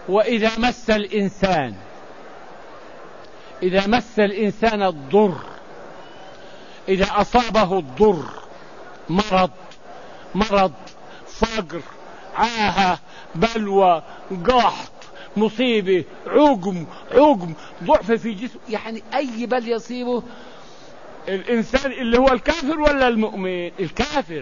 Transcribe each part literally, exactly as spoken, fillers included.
وإذا مس الإنسان إذا مس الإنسان الضر، إذا أصابه الضر، مرض مرض فقر، عاهة، بلوى، قحط، مصيبة، عقم عقم ضعف في جسمه، يعني أي بل يصيبه الإنسان اللي هو الكافر ولا المؤمن؟ الكافر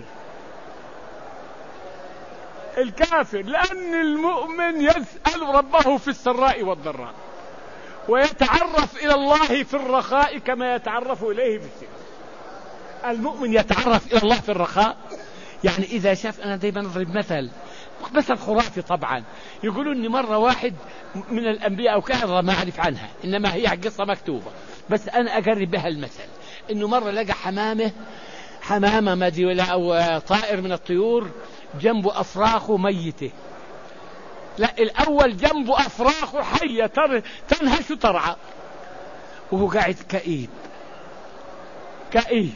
الكافر لأن المؤمن يسأل ربه في السراء والضراء، ويتعرف إلى الله في الرخاء كما يتعرف إليه في الشدة. المؤمن يتعرف إلى الله في الرخاء، يعني إذا شاف، أنا دايما أضرب مثل مثل خرافي طبعا، يقولون إن مرة واحد من الأنبياء أو كان ما أعرف عنها، إنما هي قصة مكتوبة بس أنا أقرب بها المثل، إنه مرة لقى حمامة حمامة مدي أو طائر من الطيور جنبه أفراخه ميتة، لا الأول جنبه أفراخه حية تنهش وترعى، وهو قاعد كئيب كئيب.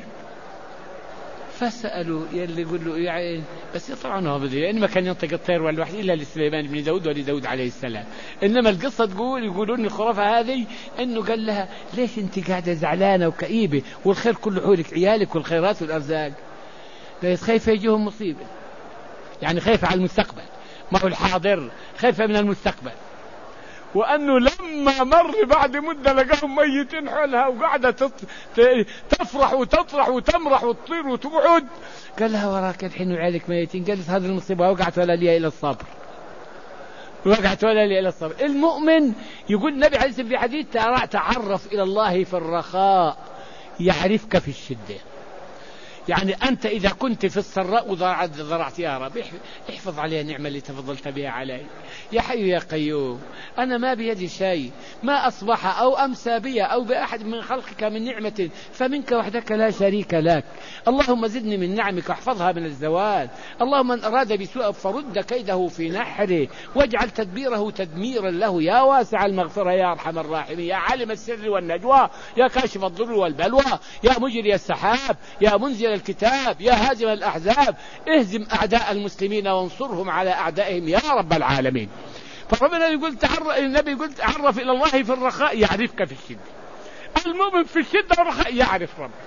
فسألوا يلي يقول له يعني بس طبعا هو بدي يعني ما كان ينطق الطير والوحيد إلا لسليمان بن داود ولداود عليه السلام، إنما القصة تقول يقولون الخرافة هذه إنه قال لها ليش أنت قاعدة زعلانة وكئيبة والخير كله حولك، عيالك والخيرات والأرزاق؟ قالت خايفة يجيهم مصيبة، يعني خايفة على المستقبل، ما هو الحاضر، خايفة من المستقبل. وأنه لما مر بعد مدة لقاهم ميتين حولها وقاعدة تفرح وتطرح وتمرح وتطير وتقعد، قال لها وراك الحين وعيالك ميتين، قالت هذه المصيبة وقعت ولا لي إلى الصبر، وقعت ولا لي إلى الصبر. المؤمن يقول النبي عليه الصلاة والسلام في حديث تعرف إلى الله في الرخاء يعرفك في الشدة، يعني أنت إذا كنت في السراء وضرعت يا رب احفظ علي النعمة اللي تفضلت بها علي، يا حي يا قيوم، أنا ما بيدي شيء، ما أصبح أو أمسى بي أو بأحد من خلقك من نعمة فمنك وحدك لا شريك لك، اللهم زدني من نعمك واحفظها من الزوال، اللهم من أراد بسوء فرد كيده في نحره واجعل تدبيره تدميرا له، يا واسع المغفرة يا أرحم الراحمين، يا عالم السر والنجوى، يا كاشف الضر والبلوى، يا مجري السحاب، يا منزل الكتاب، يا هازم الأحزاب، اهزم أعداء المسلمين وانصرهم على أعدائهم يا رب العالمين. فربنا يقول تعرف، النبي يقول تعرف إلى الله في الرخاء يعرفك في الشدة. المؤمن في الشدة والرخاء يعرف رب،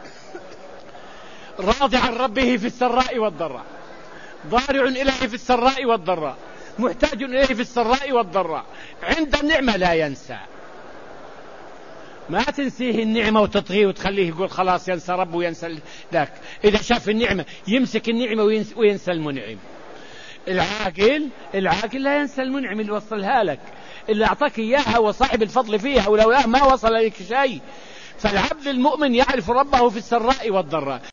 راضي عن ربه في السراء والضراء، ضارع إليه في السراء والضراء، محتاج إليه في السراء والضراء، عند النعمة لا ينسى، ما تنسيه النعمة وتطغيه وتخليه يقول خلاص ينسى ربه وينسى ذاك، إذا شاف النعمة يمسك النعمة وينسى, وينسى المنعم. العاقل العاقل لا ينسى المنعم اللي وصلها لك، اللي أعطاك إياها وصاحب الفضل فيها، ولولا ما وصل لك شيء. فالعبد المؤمن يعرف ربه في السراء والضراء.